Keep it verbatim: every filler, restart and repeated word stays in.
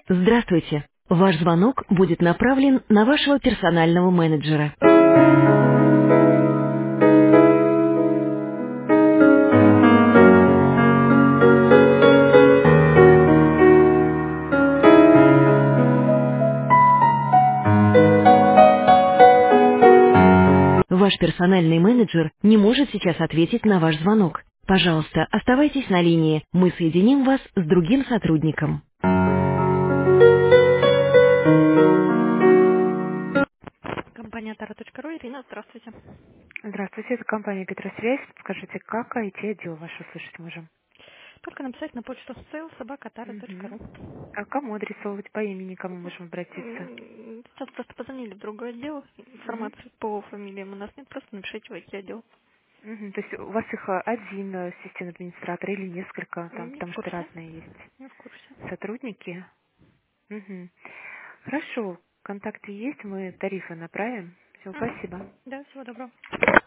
Здравствуйте. Ваш звонок будет направлен на вашего персонального менеджера. Ваш персональный менеджер не может сейчас ответить на ваш звонок. Пожалуйста, оставайтесь на линии. Мы соединим вас с другим сотрудником. Компания Тара.ру, Ирина, здравствуйте. Здравствуйте, это компания Петросвязь. Скажите, как I T-отдел ваш услышать можем? Только написать на почту sales собака Угу. тара.ру. А кому адресовывать по имени, кому можем обратиться? М, Сейчас просто позвонили в другой отдел. Угу. Информации по фамилиям у нас нет, просто напишите в ай ти-отдел. Угу. То есть у вас их э, один э, системный администратор или несколько, там, Не в потому что курсе. разные есть Не в курсе. сотрудники? Угу. Хорошо, контакты есть, мы тарифы направим. Все, Мгм. спасибо. Да, всего доброго.